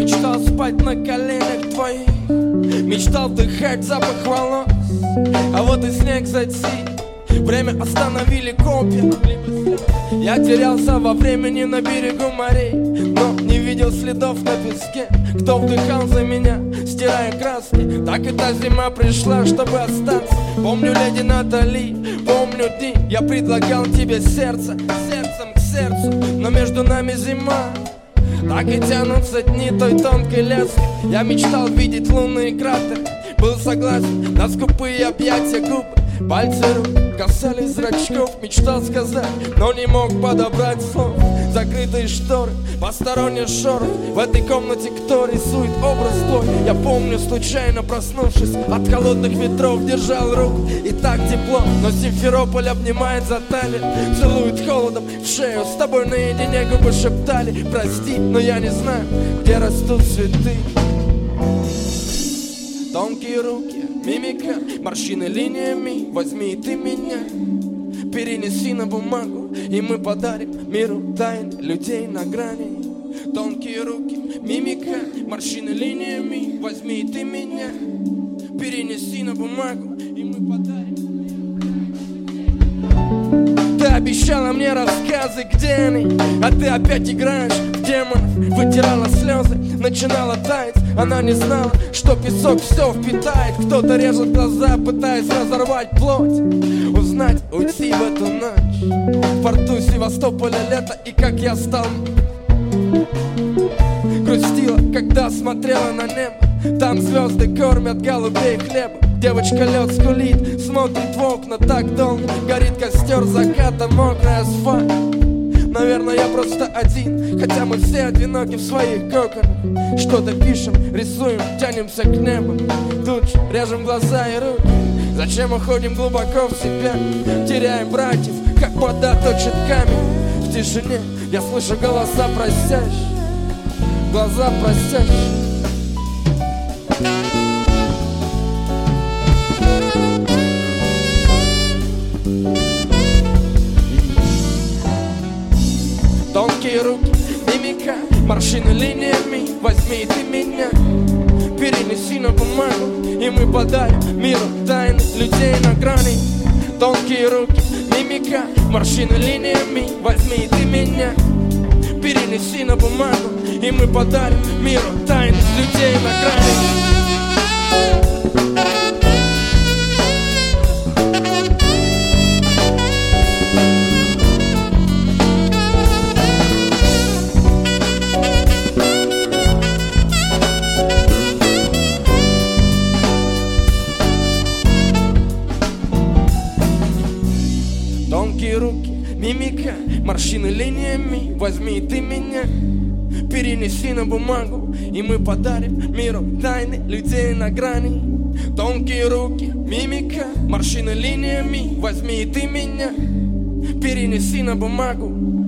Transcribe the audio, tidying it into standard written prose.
Мечтал спать на коленях твоих, мечтал вдыхать запах волос. А вот и снег затих, время остановили копья. Я терялся во времени на берегу морей, но не видел следов на песке. Кто вдыхал за меня, стирая краски. Так и та зима пришла, чтобы остаться. Помню леди Натали, помню дни. Я предлагал тебе сердце, сердцем к сердцу, но между нами зима. Так и тянутся дни той тонкой лески. Я мечтал видеть лунные кратеры, был согласен на скупые объятия губ. Пальцы рук касались зрачков, мечтал сказать, но не мог подобрать слов. Закрытые шторы, посторонний шорох. В этой комнате кто рисует образ твой? Я помню, случайно проснувшись от холодных ветров, держал руку, и так тепло. Но Симферополь обнимает за талию, целует холодом в шею. С тобой наедине губы шептали: прости, но я не знаю, где растут цветы. Тонкие руки, мимика, морщины линиями. Возьми и ты меня, перенеси на бумагу, и мы подарим миру тайн людей на грани. Тонкие руки, мимика, морщины линиями. Возьми и ты меня, перенеси на бумагу, и мы подарим. Ты обещала мне рассказы, где они, а ты опять играешь в демонов. Вытирала слезы, начинала таять. Она не знала, что песок все впитает. Кто-то режет глаза, пытаясь разорвать плоть. Узнать, уйти в эту ночь. В порту Севастополя лето, и как я стал. Грустила, когда смотрела на небо. Там звезды кормят голубей хлебом. Девочка лед скулит, смотрит в окна так долго. Горит костер заката, мокрый асфальт. Наверное, я просто один, хотя мы все одиноки в своих коконах. Что-то пишем, рисуем, тянемся к небу. Тут же режем глаза и руки. Зачем уходим глубоко в себя? Теряем братьев, как вода точит камень. В тишине я слышу голоса просящие, глаза просящие. Тонкие руки, мимика, морщины линиями. Возьми и ты меня, перенеси на бумагу, и мы подарим миру тайны людей на грани. Тонкие руки, мимика, морщины линиями. Возьми и ты меня, перенеси на бумагу, и мы подарим миру тайны людей на грани. Тонкие руки, мимика, морщины линиями. Возьми и ты меня, перенеси на бумагу, и мы подарим миру тайны людей на грани. Тонкие руки, мимика, морщины линиями. Возьми и ты меня, перенеси на бумагу,